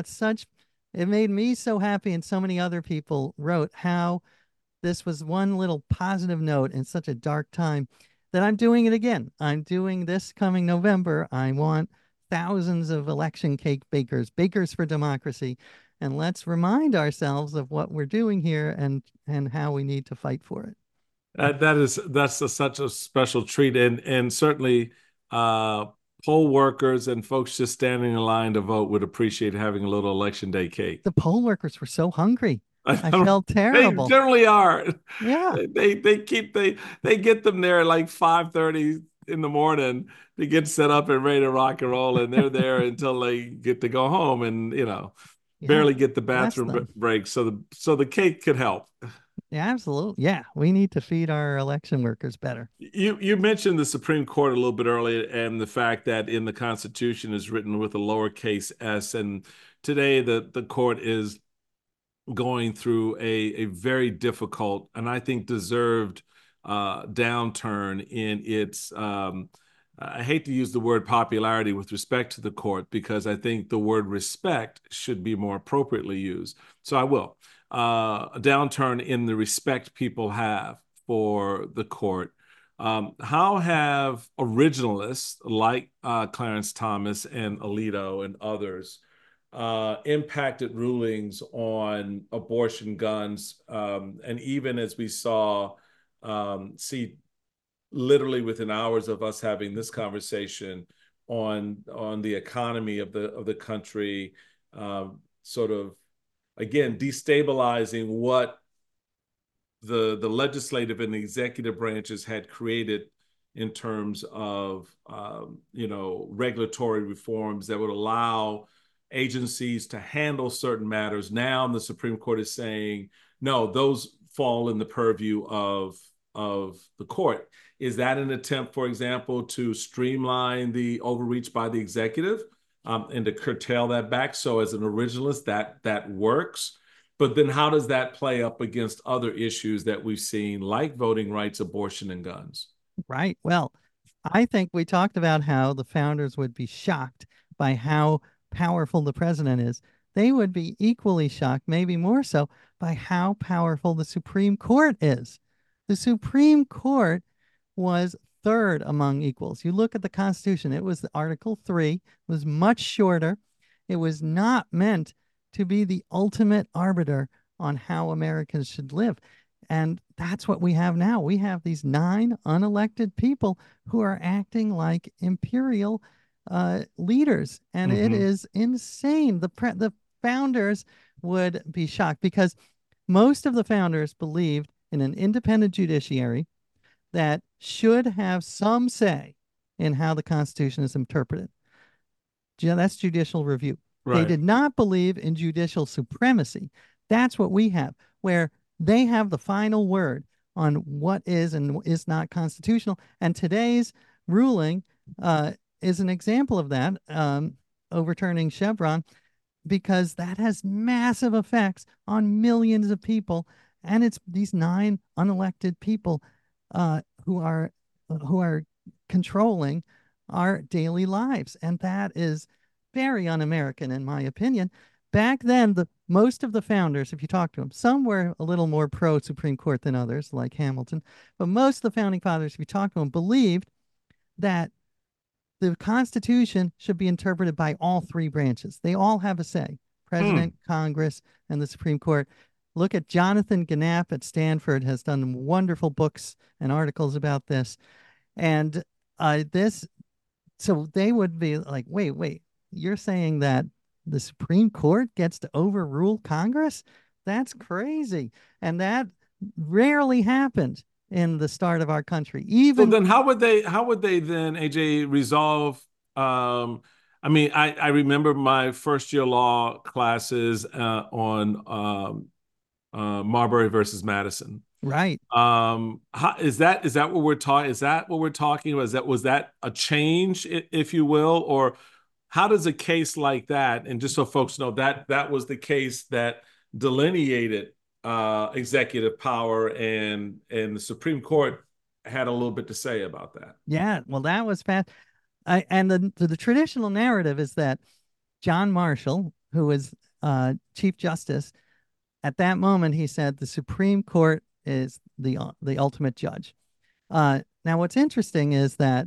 It made me so happy, and so many other people wrote how this was one little positive note in such a dark time that I'm doing it again. I'm doing this coming November. I want thousands of election cake bakers, bakers for democracy. And let's remind ourselves of what we're doing here and how we need to fight for it. Such a special treat, and certainly uh, poll workers and folks just standing in line to vote would appreciate having a little election day cake. The poll workers were so hungry. I I felt They terrible. generally are. Yeah. They get them there at like 5:30 in the morning to get set up and ready to rock and roll, and they're there until they get to go home, and Yeah. barely get the Bless bathroom them. break. So the cake could help. Yeah, absolutely. Yeah. We need to feed our election workers better. You mentioned the Supreme Court a little bit earlier, and the fact that in the Constitution is written with a lowercase s, and today the court is going through a very difficult and I think deserved downturn in its I hate to use the word popularity with respect to the court because I think the word respect should be more appropriately used. So I will. A downturn in the respect people have for the court. How have originalists like Clarence Thomas and Alito and others impacted rulings on abortion, guns, and even as we see literally within hours of us having this conversation on the economy of the country, sort of again destabilizing what the legislative and the executive branches had created in terms of regulatory reforms that would allow agencies to handle certain matters. Now the Supreme Court is saying, no, those fall in the purview of the court. Is that an attempt, for example, to streamline the overreach by the executive and to curtail that back? So as an originalist, that works. But then how does that play up against other issues that we've seen, like voting rights, abortion, and guns? Right. Well, I think we talked about how the founders would be shocked by how powerful the president is. They would be equally shocked, maybe more so, by how powerful the Supreme Court is. The Supreme Court was third among equals. You look at the Constitution, it was Article 3, was much shorter. It was not meant to be the ultimate arbiter on how Americans should live. And that's what we have now. We have these 9 unelected people who are acting like imperial leaders. And it is insane. The founders would be shocked because most of the founders believed in an independent judiciary that should have some say in how the Constitution is interpreted. That's judicial review. Right. They did not believe in judicial supremacy. That's what we have, where they have the final word on what is and is not constitutional. And today's ruling is an example of that, overturning Chevron, because that has massive effects on millions of people. And it's these 9 unelected people who are controlling our daily lives. And that is very un-American, in my opinion. Back then, most of the founders, if you talk to them, some were a little more pro-Supreme Court than others, like Hamilton, but most of the founding fathers, if you talk to them, believed that the Constitution should be interpreted by all 3 branches. They all have a say: President, Congress, and the Supreme Court. Look at Jonathan Gannap at Stanford, has done wonderful books and articles about this. And so they would be like, wait, you're saying that the Supreme Court gets to overrule Congress? That's crazy. And that rarely happened in the start of our country. So then how would they then, AJ, resolve? I mean, I remember my first year law classes on Marbury versus Madison. Right. Is that what we're talking? Is that what we're talking about? Was that a change, if you will, or how does a case like that? And just so folks know, that was the case that delineated executive power, and the Supreme Court had a little bit to say about that. Yeah, well, that was fast. And the traditional narrative is that John Marshall, who was Chief Justice, at that moment, he said the Supreme Court is the ultimate judge. Now, what's interesting is that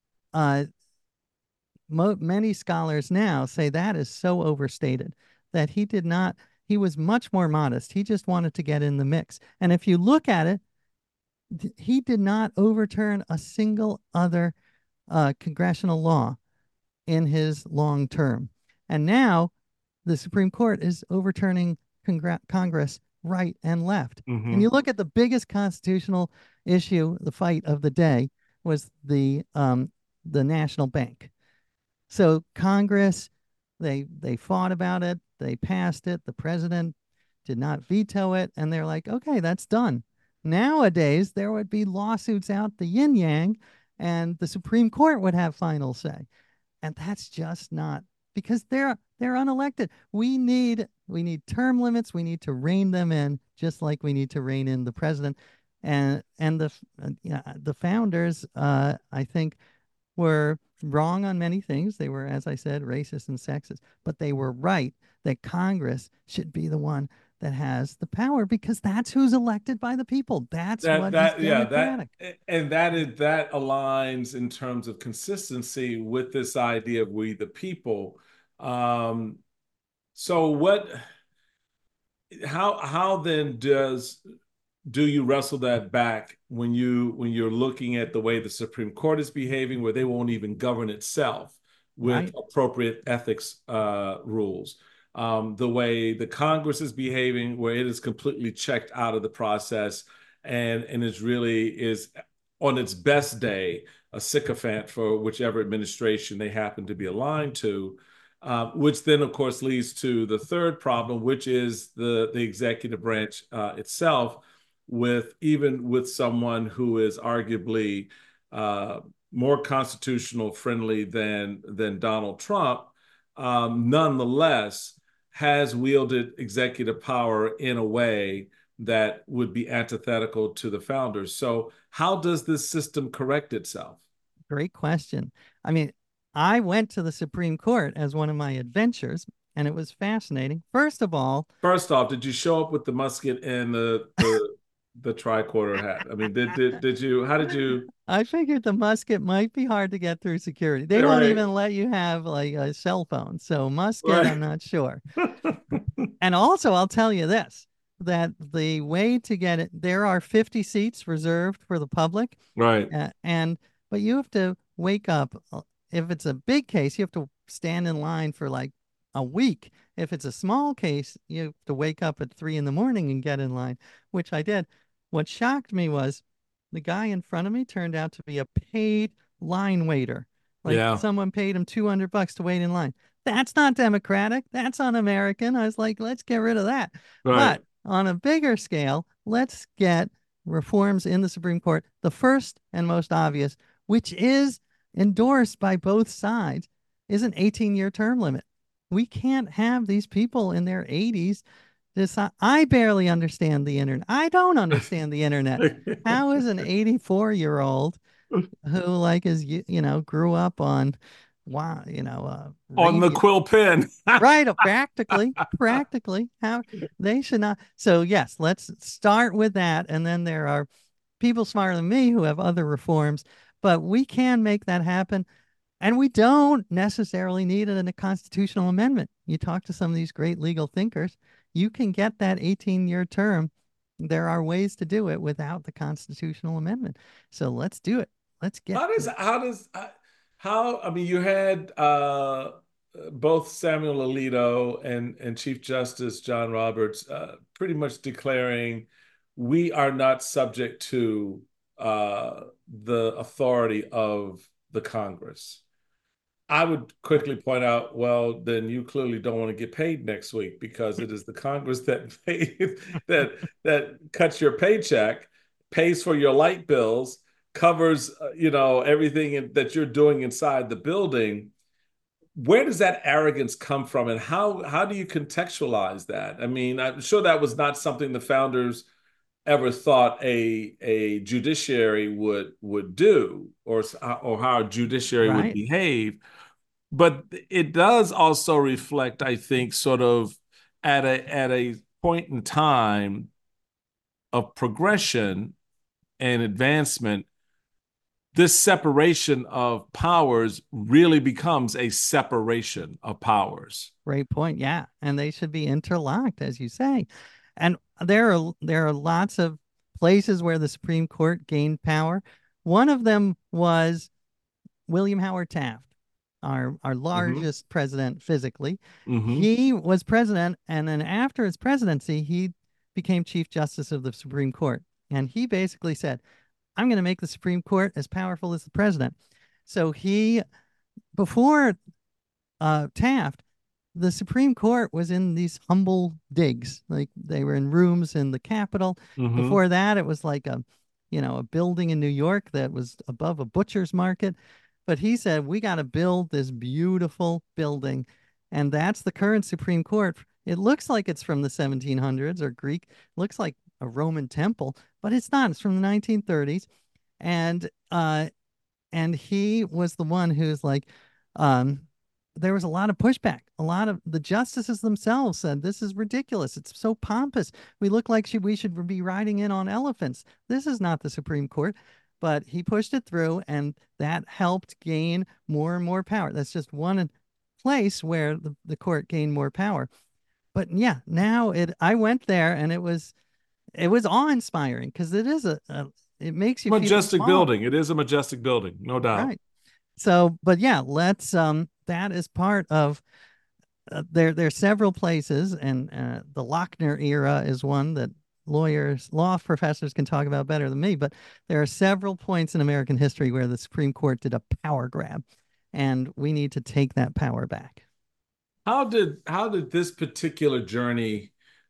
many scholars now say that is so overstated, that he was much more modest. He just wanted to get in the mix. And if you look at it, he did not overturn a single other congressional law in his long term. And now the Supreme Court is overturning Congress right and left. And you look at the biggest constitutional issue, the fight of the day, was the national bank. So Congress, they fought about it, they passed it, the president did not veto it, and they're like, okay, that's done. Nowadays, there would be lawsuits out the yin yang, and the Supreme Court would have final say. And that's just not, because they're unelected. We need term limits. We need to rein them in, just like we need to rein in the president. And the founders, I think, were wrong on many things. They were, as I said, racist and sexist, but they were right that Congress should be the one that has the power, because that's who's elected by the people. That's what is democratic. That aligns in terms of consistency with this idea of we the people. So how then do you wrestle that back when you're looking at the way the Supreme Court is behaving, where they won't even govern itself with appropriate ethics rules? The way the Congress is behaving, where it is completely checked out of the process and is on its best day a sycophant for whichever administration they happen to be aligned to, which then, of course, leads to the third problem, which is the executive branch itself, with someone who is arguably more constitutional friendly than Donald Trump, nonetheless has wielded executive power in a way that would be antithetical to the founders. So how does this system correct itself? Great question. I mean, I went to the Supreme Court as one of my adventures, and it was fascinating. First of all, First off, did you show up with the musket and the tricorder hat? I mean, did you? How did you? I figured the musket might be hard to get through security. They won't Right, even let you have like a cell phone. So musket, I'm right, not sure. And also, I'll tell you this, that the way to get it, there are 50 seats reserved for the public. right. And but you have to wake up. If it's a big case, you have to stand in line for like a week. If it's a small case, you have to wake up at 3 in the morning and get in line, which I did. What shocked me was the guy in front of me turned out to be a paid line waiter. Like Yeah, someone paid him $200 to wait in line. That's not democratic. That's un-American. I was like, let's get rid of that. right. But on a bigger scale, let's get reforms in the Supreme Court. The first and most obvious, which is endorsed by both sides, is an 18-year term limit. We can't have these people in their 80s decide. I barely understand the internet. I don't understand the internet. How is an 84-year-old who like is grew up on wow, On the radio, quill pen. right? Practically, how they should not. So yes, let's start with that, and then there are people smarter than me who have other reforms, but we can make that happen. And we don't necessarily need it in a constitutional amendment. You talk to some of these great legal thinkers, you can get that 18-year term. There are ways to do it without the constitutional amendment. So let's do it. Let's get How I mean, you had both Samuel Alito and Chief Justice John Roberts pretty much declaring we are not subject to the authority of the Congress. I would quickly point out, well, then you clearly don't want to get paid next week because it is the Congress that that cuts your paycheck, pays for your light bills, covers everything that you're doing inside the building. Where does that arrogance come from, and how do you contextualize that? I mean, I'm sure that was not something the founders ever thought a judiciary would do, or how a judiciary would right. behave. But it does also reflect, I think, sort of at a point in time of progression and advancement, this separation of powers really becomes a separation of powers. Great point. Yeah. And they should be interlocked, as you say. And there are lots of places where the Supreme Court gained power. One of them was William Howard Taft, our Mm-hmm. largest president physically. Mm-hmm. He was president, and then after his presidency, he became Chief Justice of the Supreme Court. And he basically said, I'm going to make the Supreme Court as powerful as the president. So before Taft, the Supreme Court was in these humble digs, like they were in rooms in the Capitol. Mm-hmm. Before that, it was like a building in New York that was above a butcher's market. But he said, we got to build this beautiful building. And that's the current Supreme Court. It looks like it's from the 1700s or Greek, it looks like a Roman temple, but it's not. It's from the 1930s. And he was the one who's like, there was a lot of pushback. A lot of the justices themselves said, this is ridiculous. It's so pompous. We look like we should be riding in on elephants. This is not the Supreme Court. But he pushed it through, and that helped gain more and more power. That's just one place where the court gained more power. But yeah, now I went there, and it was awe-inspiring because it is it makes you feel Majestic small. building. It is a majestic building, no doubt. Right. So, but yeah, let's that is part of there are several places, and the Lochner era is one that law professors can talk about better than me, but there are several points in American history where the Supreme Court did a power grab, and we need to take that power back. How did this particular journey,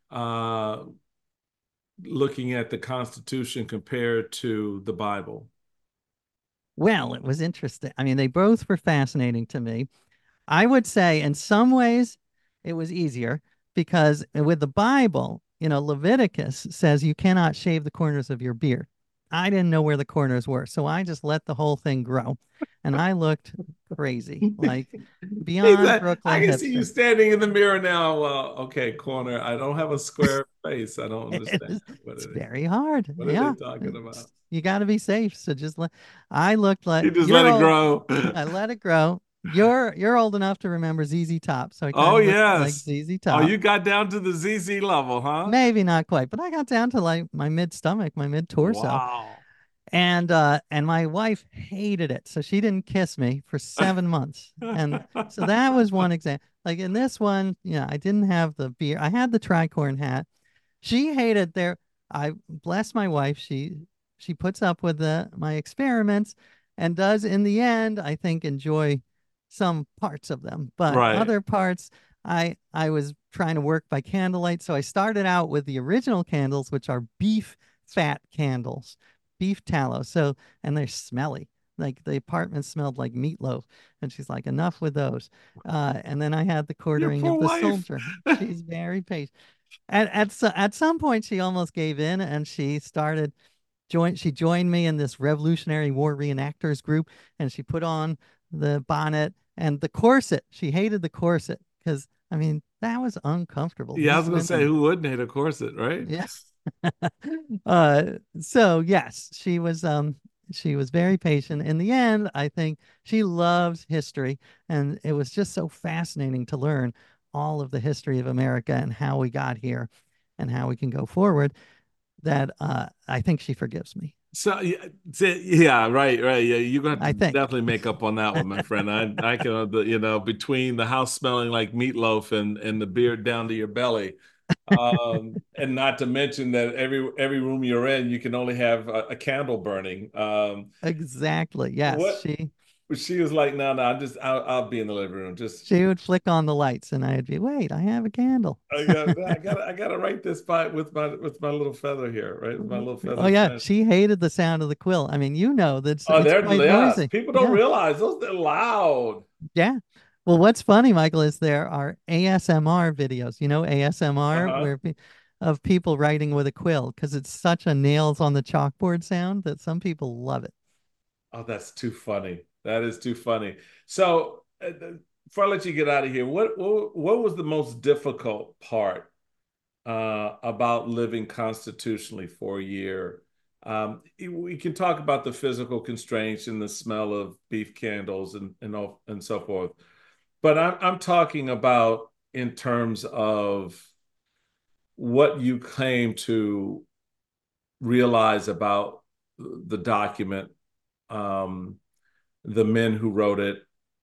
looking at the Constitution, compare to the Bible? Well, it was interesting. I mean, they both were fascinating to me. I would say in some ways it was easier because with the Bible, Leviticus says you cannot shave the corners of your beard. I didn't know where the corners were, so I just let the whole thing grow. and I looked crazy, like beyond I Brooklyn can see you hipster. standing in the mirror now. Well, okay, corner. I don't have a square face. I don't understand. What It's are they? very hard. What are they Yeah. talking about? You got to be safe. So just let, I looked like You just let you're it old. grow. I let it grow. You're old enough to remember ZZ Top. So I kind Oh of looked like yes. ZZ Oh, Top. you got down to the ZZ level, huh? Maybe not quite, but I got down to like my mid stomach, my mid torso. Wow. And my wife hated it. So she didn't kiss me for 7 months. And so that was one example. Like in this one, I didn't have the beer. I had the tricorn hat. She hated their I bless my wife. She puts up with my experiments and does in the end, I think, enjoy some parts of them. But Right. other parts I was trying to work by candlelight. So I started out with the original candles, which are beef fat candles, beef tallow. So and they're smelly. Like the apartment smelled like meatloaf. And she's like, enough with those. And then I had the Your quartering poor of the wife. soldier. She's very patient. At some point, she almost gave in and she joined me in this Revolutionary War reenactors group, and she put on the bonnet and the corset. She hated the corset because, I mean, that was uncomfortable. Yeah, I was These gonna say, women, who wouldn't hate a corset, right? yeah. So yes, she was very patient. In the end, I think she loves history, and it was just so fascinating to learn all of the history of America and how we got here and how we can go forward that I think she forgives me. So yeah, yeah, right, right. Yeah, you're gonna have to I think. definitely make up on that one, my friend. I can, between the house smelling like meatloaf and the beard down to your belly, and not to mention that every room you're in, you can only have a candle burning. Exactly. Yes, What she was like, no, no, I'll be in the living room. Just she would flick on the lights and I'd be, wait, I have a candle. I gotta write this by with my little feather here, right? With my little Oh feather yeah, pen. she hated the sound of the quill. I mean, that Oh, it's they're quite yes. noisy. People don't Yeah. realize they're loud. Yeah. Well, what's funny, Michael, is there are ASMR videos, ASMR, Uh-huh. of people writing with a quill because it's such a nails on the chalkboard sound that some people love it. Oh, that's too funny. That is too funny. So, before I let you get out of here, what was the most difficult part about living constitutionally for a year? We can talk about the physical constraints and the smell of beef candles and so forth, but I'm talking about in terms of what you claim to realize about the document, um, the men who wrote it,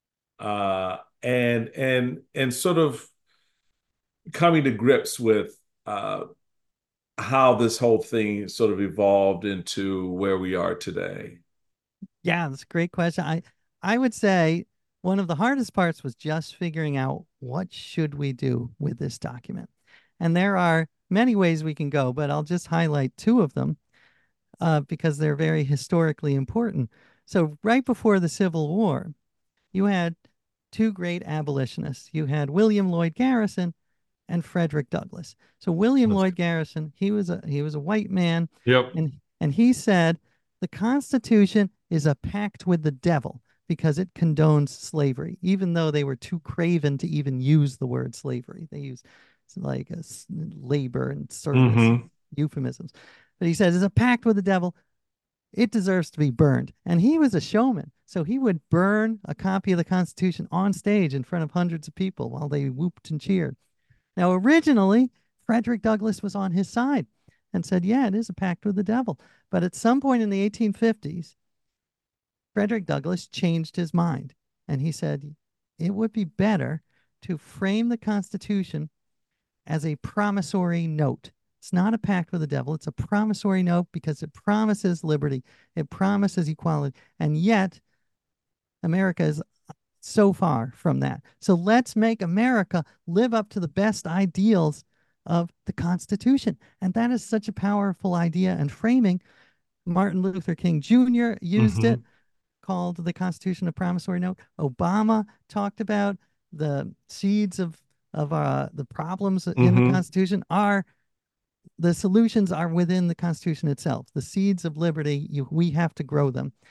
and sort of coming to grips with how this whole thing sort of evolved into where we are today. Yeah, that's a great question. I would say one of the hardest parts was just figuring out what should we do with this document. And there are many ways we can go, but I'll just highlight two of them because they're very historically important. So right before the Civil War, you had two great abolitionists. You had William Lloyd Garrison and Frederick Douglass. So William Lloyd Garrison, he was a white man, Yep. and he said the Constitution is a pact with the devil because it condones slavery, even though they were too craven to even use the word slavery. They use like labor and service Mm-hmm. euphemisms. But he says it's a pact with the devil. It deserves to be burned. And he was a showman. So he would burn a copy of the Constitution on stage in front of hundreds of people while they whooped and cheered. Now, originally, Frederick Douglass was on his side and said, yeah, it is a pact with the devil. But at some point in the 1850s, Frederick Douglass changed his mind. And he said, it would be better to frame the Constitution as a promissory note. It's not a pact with the devil. It's a promissory note because it promises liberty. It promises equality. And yet, America is so far from that. So let's make America live up to the best ideals of the Constitution. And that is such a powerful idea and framing. Martin Luther King Jr. used Mm-hmm. it, called the Constitution a promissory note. Obama talked about the seeds of the problems in the Mm-hmm. Constitution are the solutions are within the Constitution itself. The seeds of liberty, we have to grow them.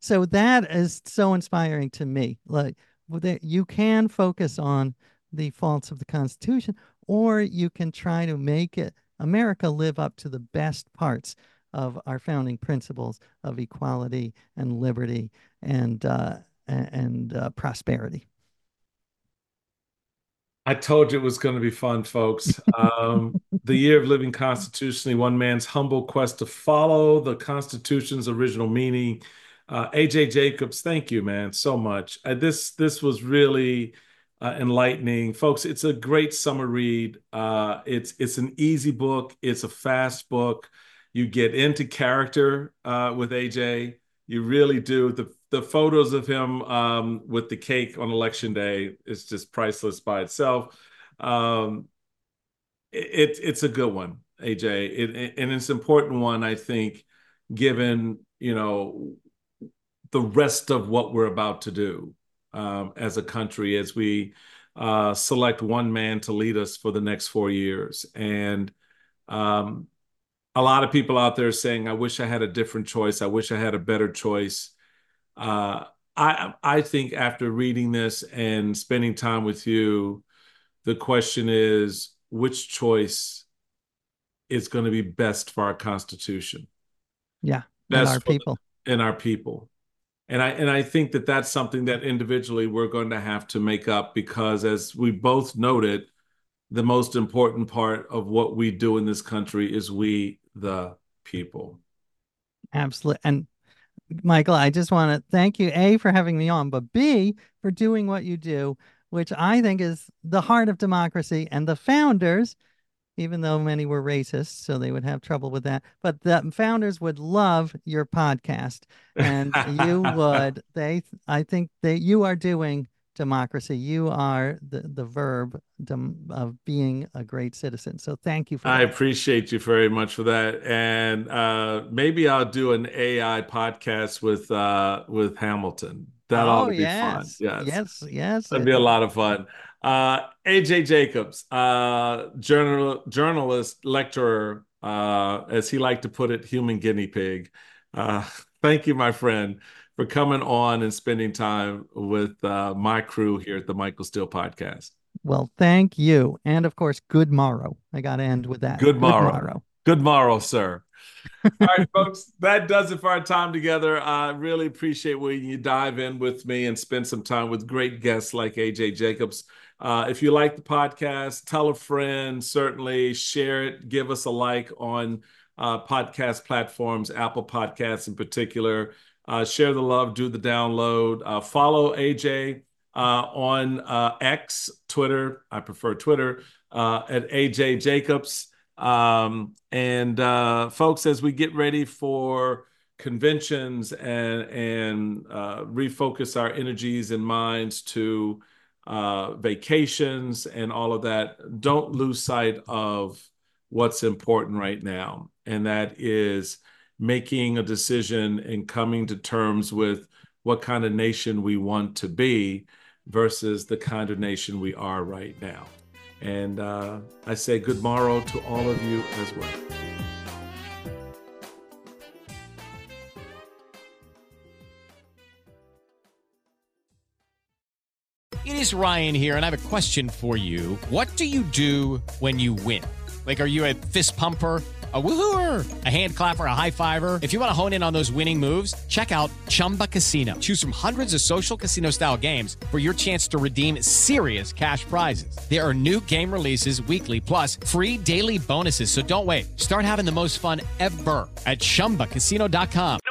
So that is so inspiring to me. Like you can focus on the faults of the Constitution, or you can try to make America live up to the best parts of our founding principles of equality and liberty and prosperity. I told you it was going to be fun, folks. The Year of Living Constitutionally, one man's humble quest to follow the Constitution's original meaning. AJ Jacobs, thank you, man, so much. This was really enlightening, folks. It's a great summer read. It's an easy book. It's a fast book. You get into character with AJ. You really do. The photos of him with the cake on election day is just priceless by itself. It's a good one, AJ, and it's an important one, I think, given the rest of what we're about to do as a country, as we select one man to lead us for the next 4 years. And a lot of people out there saying, I wish I had a different choice. I wish I had a better choice. I think after reading this and spending time with you, the question is, which choice is going to be best for our Constitution? Yeah, best and our people. And our people. And I think that that's something that individually we're going to have to make up, because as we both noted, the most important part of what we do in this country is we, the people. Absolutely. And Michael, I just want to thank you, A, for having me on, but B, for doing what you do, which I think is the heart of democracy. And the founders, even though many were racist, so they would have trouble with that, but the founders would love your podcast. And you would, I think that you are doing democracy. You are the verb of being a great citizen. So thank you for that. I appreciate you very much for that. And maybe I'll do an AI podcast with Hamilton. That ought to be fun. Yes. That'd be a lot of fun. AJ Jacobs, journalist, lecturer, as he liked to put it, human guinea pig. Thank you, my friend, for coming on and spending time with my crew here at the Michael Steele Podcast. Well, thank you. And of course, good morrow. I got to end with that. Good morrow. Good morrow, sir. All right, folks, that does it for our time together. I really appreciate when you dive in with me and spend some time with great guests like AJ Jacobs. If you like the podcast, tell a friend, certainly share it, give us a like on podcast platforms, Apple Podcasts in particular. Share the love, do the download. Follow AJ on X, Twitter. I prefer Twitter, at AJ Jacobs. And folks, as we get ready for conventions and refocus our energies and minds to vacations and all of that, don't lose sight of what's important right now. And that is making a decision and coming to terms with what kind of nation we want to be versus the kind of nation we are right now. And I say good morrow to all of you as well. It is Ryan here, and I have a question for you. What do you do when you win? Like, are you a fist pumper, a woohooer, a hand clapper, a high fiver? If you want to hone in on those winning moves, check out Chumba Casino. Choose from hundreds of social casino style games for your chance to redeem serious cash prizes. There are new game releases weekly, plus free daily bonuses. So don't wait. Start having the most fun ever at ChumbaCasino.com.